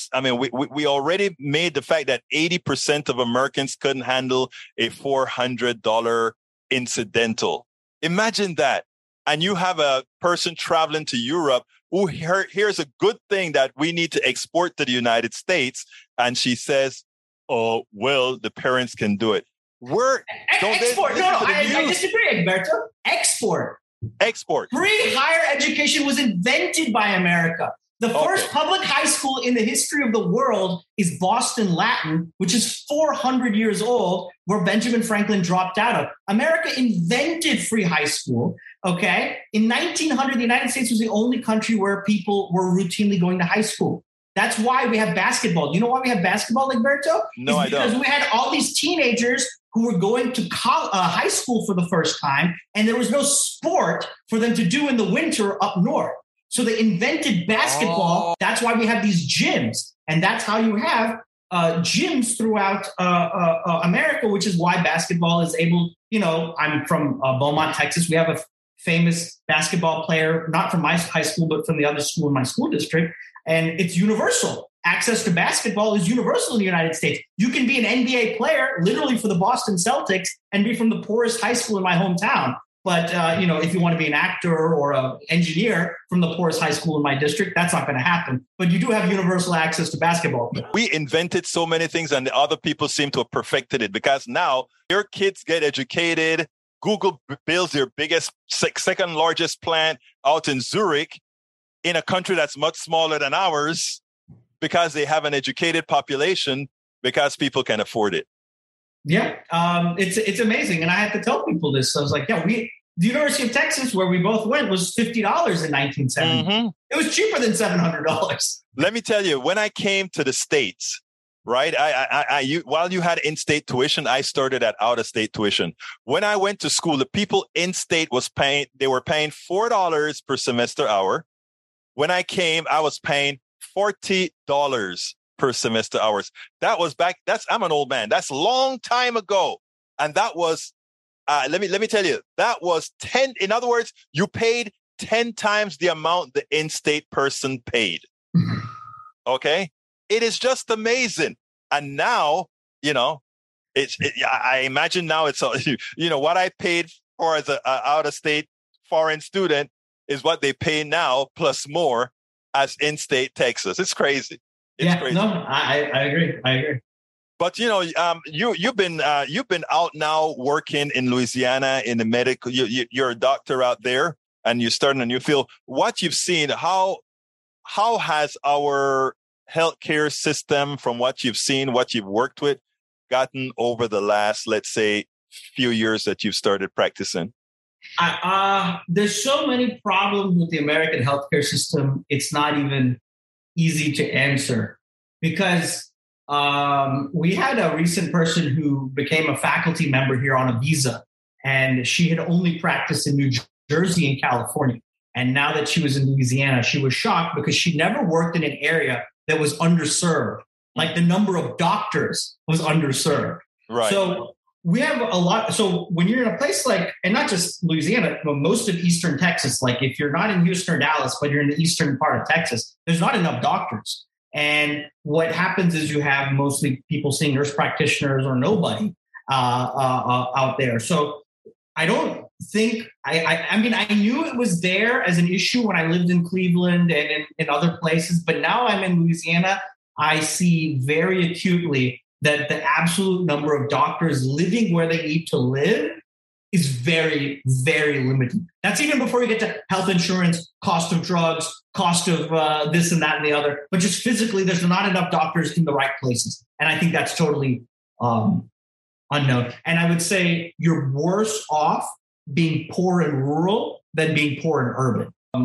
Speaker 3: we already made the fact that 80% of Americans couldn't handle a $400 incidental. Imagine that. And you have a person traveling to Europe who here's a good thing that we need to export to the United States. And she says, oh, well, the parents can do it.
Speaker 4: Export. I disagree, Egberto. Export. Free higher education was invented by America. The first public high school in the history of the world is Boston Latin, which is 400 years old, where Benjamin Franklin dropped out of. America invented free high school, okay? In 1900, the United States was the only country where people were routinely going to high school. That's why we have basketball. Do you know why we have basketball, Egberto?
Speaker 3: No, I don't.
Speaker 4: Because we had all these teenagers who were going to high school for the first time, and there was no sport for them to do in the winter up north. So they invented basketball. Oh. That's why we have these gyms. And that's how you have gyms throughout America, which is why basketball is able, I'm from Beaumont, Texas. We have a famous basketball player, not from my high school, but from the other school in my school district. And it's universal. Access to basketball is universal in the United States. You can be an NBA player, literally for the Boston Celtics, and be from the poorest high school in my hometown. But, if you want to be an actor or an engineer from the poorest high school in my district, that's not going to happen. But you do have universal access to basketball.
Speaker 3: We invented so many things and the other people seem to have perfected it because now your kids get educated. Google builds their biggest, second largest plant out in Zurich in a country that's much smaller than ours because they have an educated population because people can afford it.
Speaker 4: Yeah, it's amazing. And I had to tell people this. I was like, the University of Texas, where we both went, was $50 in 1970. Mm-hmm. It was cheaper than $700.
Speaker 3: Let me tell you, when I came to the States, right, while you had in-state tuition, I started at out-of-state tuition. When I went to school, the people in-state were paying $4 per semester hour. When I came, I was paying $40 per semester hours. That was I'm an old man. That's a long time ago. And that was, let me tell you, that was 10. In other words, you paid 10 times the amount the in-state person paid. Okay. It is just amazing. And now, I imagine now it's, what I paid for as an out-of-state foreign student is what they pay now plus more as in-state Texas. It's crazy. It's crazy.
Speaker 4: No, I agree.
Speaker 3: But you've been out now working in Louisiana in the medical. You're a doctor out there, and you're starting a new field. What you've seen, how has our healthcare system, from what you've seen, what you've worked with, gotten over the last, let's say, few years that you've started practicing?
Speaker 4: There's so many problems with the American healthcare system. It's not even easy to answer because we had a recent person who became a faculty member here on a visa, and she had only practiced in New Jersey and California. And now that she was in Louisiana, she was shocked because she never worked in an area that was underserved. Like the number of doctors was underserved.
Speaker 3: Right.
Speaker 4: So we have a lot. So when you're in a place like, and not just Louisiana, but most of Eastern Texas, like if you're not in Houston or Dallas, but you're in the eastern part of Texas, there's not enough doctors. And what happens is you have mostly people seeing nurse practitioners or nobody out there. So I don't think, I mean, I knew it was there as an issue when I lived in Cleveland and in other places, but now I'm in Louisiana. I see very acutely that the absolute number of doctors living where they need to live is very, very limited. That's even before you get to health insurance, cost of drugs, cost of this and that and the other. But just physically, there's not enough doctors in the right places. And I think that's totally unknown. And I would say you're worse off being poor in rural than being poor in urban.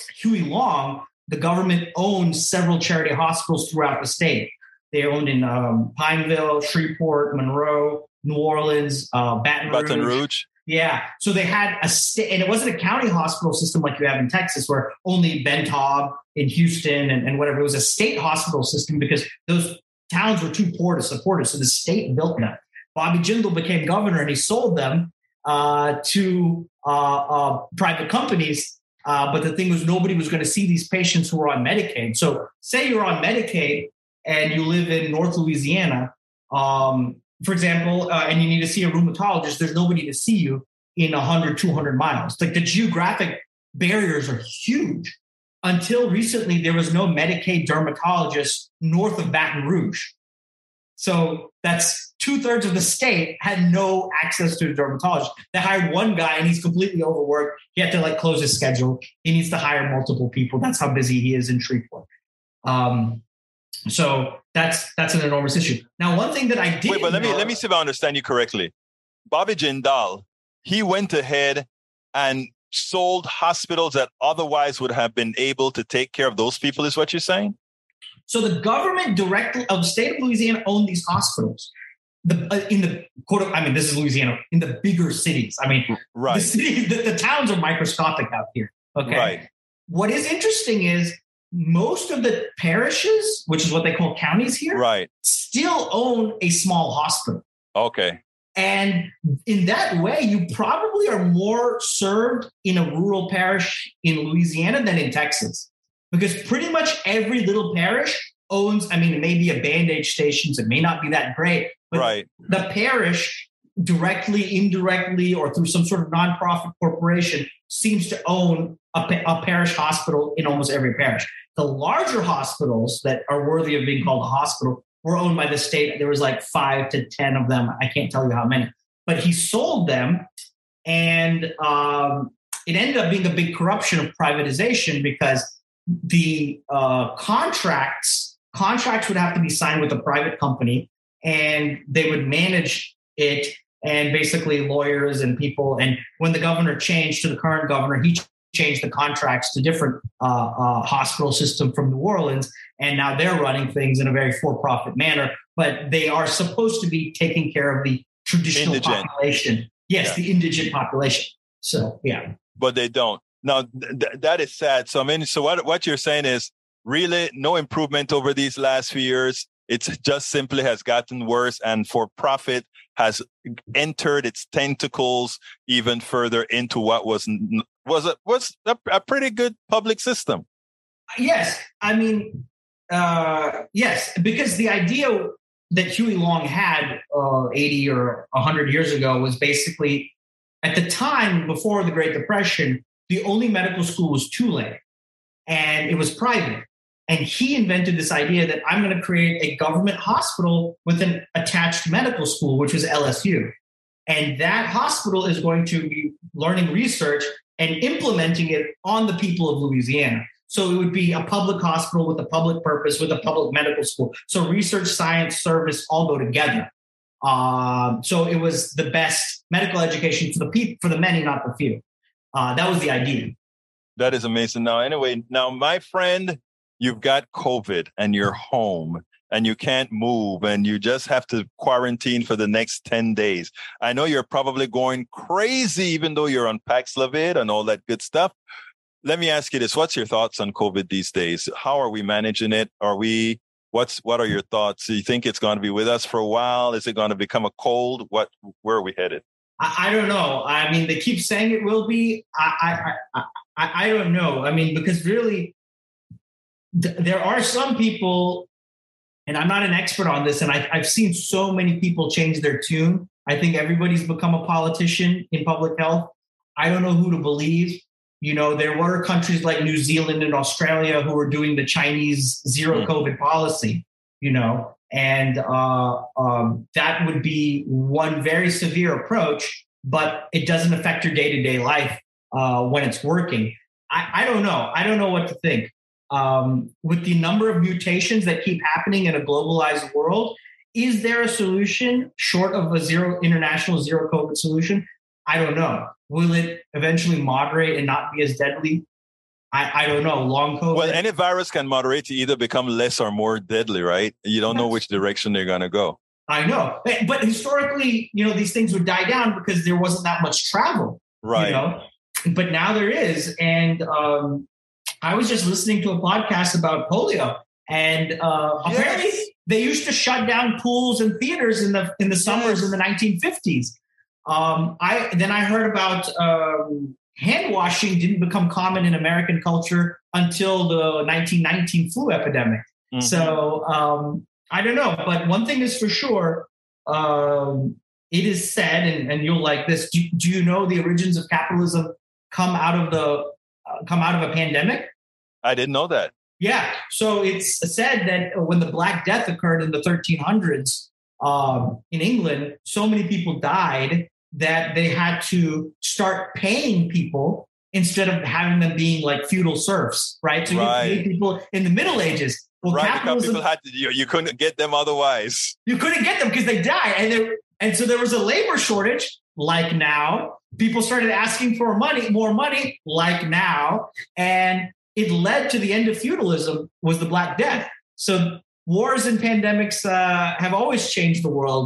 Speaker 4: Huey Long, the government owned several charity hospitals throughout the state. They owned in Pineville, Shreveport, Monroe, New Orleans, Baton Rouge. Yeah. So they had a state, and it wasn't a county hospital system like you have in Texas, where only Ben Taub in Houston and whatever. It was a state hospital system because those towns were too poor to support it. So the state built them. Bobby Jindal became governor and he sold them to private companies. But the thing was, nobody was going to see these patients who were on Medicaid. So say you're on Medicaid and you live in North Louisiana, for example, and you need to see a rheumatologist, there's nobody to see you in 100, 200 miles. Like the geographic barriers are huge. Until recently, there was no Medicaid dermatologist north of Baton Rouge. So that's 2/3 of the state had no access to a dermatologist. They hired one guy and he's completely overworked. He had to close his schedule. He needs to hire multiple people. That's how busy he is in Shreveport. So that's an enormous issue. Now, one thing that I did.
Speaker 3: Wait, but let me see if I understand you correctly. Bobby Jindal, he went ahead and sold hospitals that otherwise would have been able to take care of those people, is what you're saying?
Speaker 4: So the government directly of the state of Louisiana owned these hospitals. In the this is Louisiana, in the bigger cities.
Speaker 3: Right.
Speaker 4: The towns are microscopic out here. Okay.
Speaker 3: Right.
Speaker 4: What is interesting is most of the parishes, which is what they call counties here,
Speaker 3: right,
Speaker 4: still own a small hospital.
Speaker 3: Okay.
Speaker 4: And in that way, you probably are more served in a rural parish in Louisiana than in Texas. Because pretty much every little parish owns, it may be a Band-Aid stations. It may not be that great. But
Speaker 3: right,
Speaker 4: the parish, directly, indirectly, or through some sort of nonprofit corporation, seems to own a parish hospital in almost every parish. The larger hospitals that are worthy of being called a hospital were owned by the state. There was 5 to 10 of them. I can't tell you how many. But he sold them, and it ended up being a big corruption of privatization because the contracts would have to be signed with a private company, and they would manage it, and basically lawyers and people. And when the governor changed to the current governor, he changed the contracts to different hospital system from New Orleans, and now they're running things in a very for-profit manner. But they are supposed to be taking care of the traditional population. Yes, yeah. The indigent population. So yeah,
Speaker 3: but they don't. Now, that is sad. So, what you're saying is really no improvement over these last few years. It's just simply has gotten worse, and for-profit has entered its tentacles even further into what was a pretty good public system.
Speaker 4: Yes. Yes, because the idea that Huey Long had 80 or 100 years ago was basically, at the time before the Great Depression, the only medical school was Tulane, and it was private. And he invented this idea that I'm going to create a government hospital with an attached medical school, which was LSU. And that hospital is going to be learning research and implementing it on the people of Louisiana. So it would be a public hospital with a public purpose, with a public medical school. So research, science, service all go together. So it was the best medical education for the people, for the many, not the few. That was the idea.
Speaker 3: That is amazing. Now, my friend, you've got COVID and you're home and you can't move and you just have to quarantine for the next 10 days. I know you're probably going crazy, even though you're on Paxlovid and all that good stuff. Let me ask you this. What's your thoughts on COVID these days? How are we managing it? What are your thoughts? Do you think it's going to be with us for a while? Is it going to become a cold? Where are we headed?
Speaker 4: I don't know. They keep saying it will be. I don't know. Because really, there are some people, and I'm not an expert on this, and I've seen so many people change their tune. I think everybody's become a politician in public health. I don't know who to believe. There were countries like New Zealand and Australia who were doing the Chinese zero COVID policy, and that would be one very severe approach, but it doesn't affect your day-to-day life when it's working. I don't know. I don't know what to think. With the number of mutations that keep happening in a globalized world, is there a solution short of a international zero COVID solution? I don't know. Will it eventually moderate and not be as deadly? I don't know, long COVID.
Speaker 3: Well, any virus can moderate to either become less or more deadly, right? You don't know which direction they're going to go.
Speaker 4: I know. But historically, these things would die down because there wasn't that much travel.
Speaker 3: Right.
Speaker 4: But now there is. And I was just listening to a podcast about polio. And apparently they used to shut down pools and theaters in the summers in the 1950s. I heard about hand washing didn't become common in American culture until the 1919 flu epidemic. Mm-hmm. So I don't know, but one thing is for sure, it is said, and you'll like this. Do you know the origins of capitalism come out of a pandemic?
Speaker 3: I didn't know that.
Speaker 4: Yeah, so it's said that when the Black Death occurred in the 1300s in England, so many people died that they had to start paying people instead of having them being like feudal serfs, right? So you pay people in the Middle Ages. Well,
Speaker 3: capitalism, because people you couldn't get them otherwise.
Speaker 4: You couldn't get them because they died, and so there was a labor shortage. Like now, people started asking for more money. Like now, and it led to the end of feudalism. Was the Black Death. So wars and pandemics have always changed the world.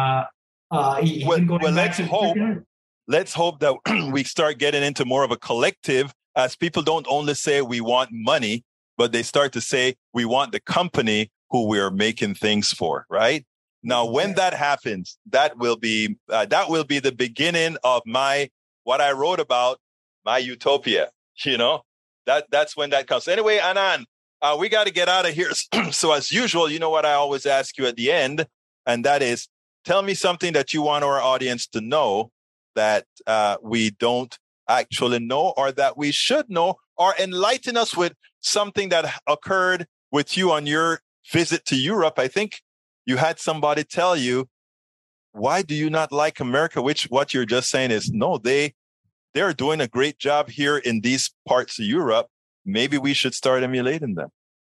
Speaker 3: Let's hope that we start getting into more of a collective, as people don't only say we want money, but they start to say we want the company who we're making things for, right? Now, when that happens, that will be the beginning of what I wrote about, my utopia. That's when that comes. Anyway, Anand, we got to get out of here. So as usual, you know what I always ask you at the end, and that is, tell me something that you want our audience to know that we don't actually know, or that we should know, or enlighten us with something that occurred with you on your visit to Europe. I think you had somebody tell you, why do you not like America? Which what you're just saying is, no, they're doing a great job here in these parts of Europe. Maybe we should start emulating them.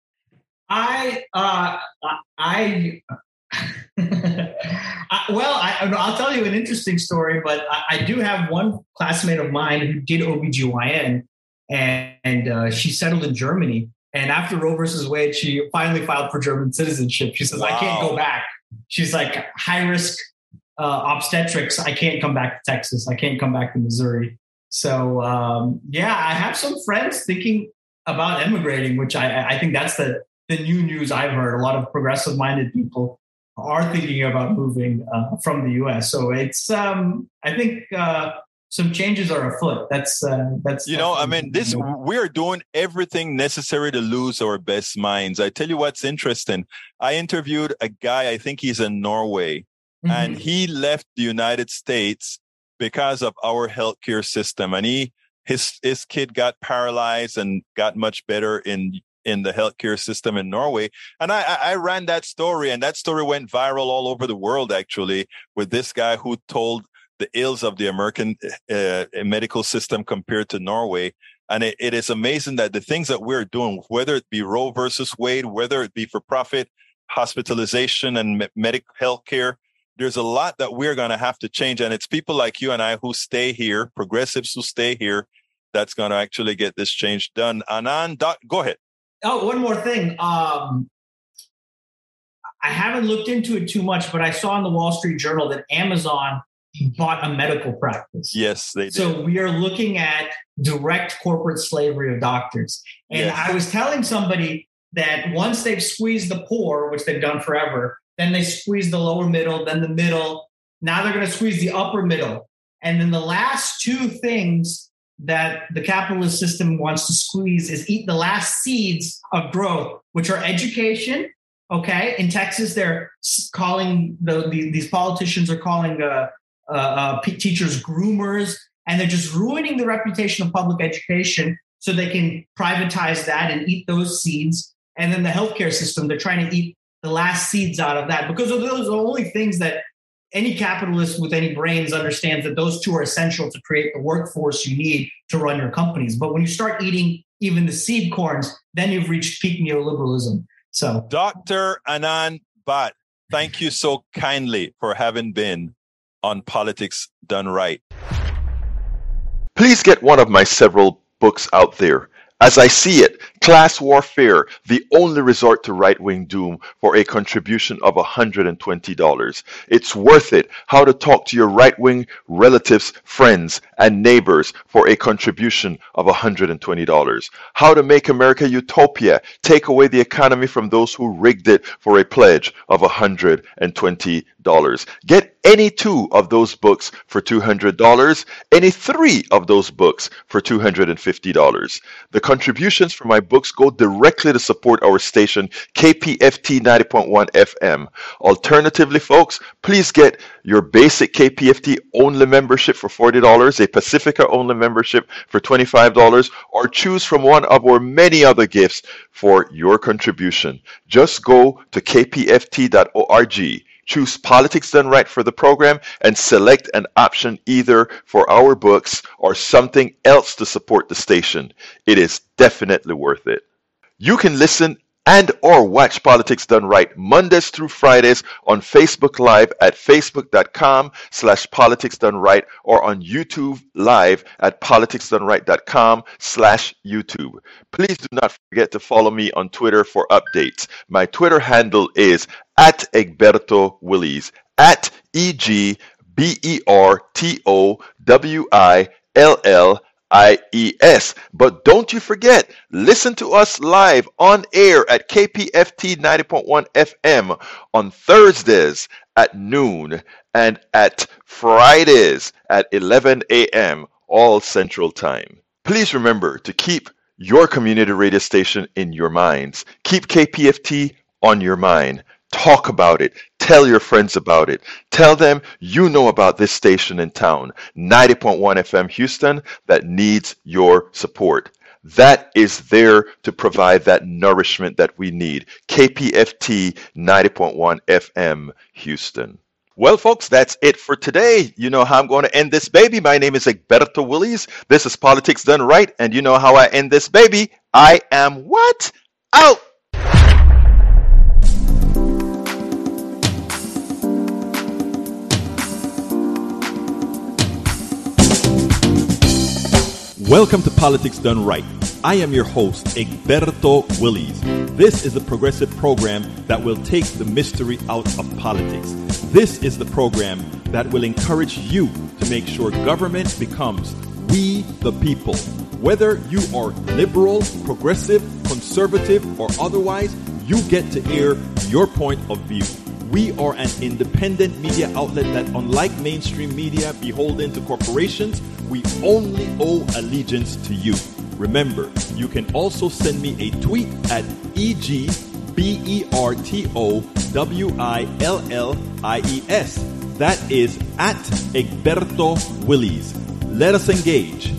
Speaker 4: I'll tell you an interesting story, but I do have one classmate of mine who did OBGYN, and she settled in Germany. And after Roe versus Wade, she finally filed for German citizenship. She says, wow. I can't go back. She's like, high risk obstetrics. I can't come back to Texas. I can't come back to Missouri. So, I have some friends thinking about emigrating, which I think that's the new news I've heard. A lot of progressive minded people are thinking about moving from the U.S. So it's, I think some changes are afoot. That's
Speaker 3: we're doing everything necessary to lose our best minds. I tell you what's interesting. I interviewed a guy, I think he's in Norway, and he left the United States because of our healthcare system. And his kid got paralyzed and got much better in the healthcare system in Norway. And I ran that story, and that story went viral all over the world, actually, with this guy who told the ills of the American medical system compared to Norway. And it is amazing that the things that we're doing, whether it be Roe versus Wade, whether it be for-profit hospitalization and medical healthcare, there's a lot that we're going to have to change. And it's people like you and I who stay here, progressives who stay here, that's going to actually get this change done. Anand, go ahead.
Speaker 4: Oh, one more thing. I haven't looked into it too much, but I saw in the Wall Street Journal that Amazon bought a medical practice.
Speaker 3: Yes, they did.
Speaker 4: So we are looking at direct corporate slavery of doctors. And yes. I was telling somebody that once they've squeezed the poor, which they've done forever, then they squeeze the lower middle, then the middle. Now they're going to squeeze the upper middle. And then the last two things that the capitalist system wants to squeeze is eat the last seeds of growth, which are education. Okay. In Texas, they're calling these politicians are calling teachers groomers, and they're just ruining the reputation of public education so they can privatize that and eat those seeds. And then the healthcare system, they're trying to eat the last seeds out of that, because those are the only things that any capitalist with any brains understands, that those two are essential to create the workforce you need to run your companies. But when you start eating even the seed corns, then you've reached peak neoliberalism. So,
Speaker 3: Dr. Anand Bhatt, thank you so kindly for having been on Politics Done Right.
Speaker 1: Please get one of my several books out there. As I see it, class warfare, the only resort to right-wing doom, for a contribution of $120. It's worth it. How to talk to your right-wing relatives, friends, and neighbors for a contribution of $120. How to make America utopia, take away the economy from those who rigged it, for a pledge of $120. Get any 2 of those books for $200, any 3 of those books for $250. The contributions for my books go directly to support our station, KPFT 90.1 FM. Alternatively, folks, please get your basic KPFT only membership for $40, a Pacifica only membership for $25, or choose from one of our many other gifts for your contribution. Just go to kpft.org. Choose Politics Done Right for the program and select an option either for our books or something else to support the station. It is definitely worth it. You can listen and or watch Politics Done Right Mondays through Fridays on Facebook Live at facebook.com/Politics Done Right or on YouTube Live at politicsdoneright.com/YouTube. Please do not forget to follow me on Twitter for updates. My Twitter handle is @Egberto Willies, @EGBERTOWILLIES. But don't you forget, listen to us live on air at KPFT 90.1 FM on Thursdays at noon and at Fridays at 11 a.m. all Central Time. Please remember to keep your community radio station in your minds. Keep KPFT on your mind. Talk about it. Tell your friends about it. Tell them you know about this station in town, 90.1 FM Houston, that needs your support. That is there to provide that nourishment that we need. KPFT 90.1 FM Houston. Well, folks, that's it for today. You know how I'm going to end this baby. My name is Egberto Willies. This is Politics Done Right. And you know how I end this baby. I am what? Out!
Speaker 3: Welcome to Politics Done Right. I am your host, Egberto Willies. This is a progressive program that will take the mystery out of politics. This is the program that will encourage you to make sure government becomes we the people. Whether you are liberal, progressive, conservative, or otherwise, you get to air your point of view. We are an independent media outlet that, unlike mainstream media beholden to corporations, we only owe allegiance to you. Remember, you can also send me a tweet at EGBERTOWILLIES. That is at Egberto Willies. Let us engage.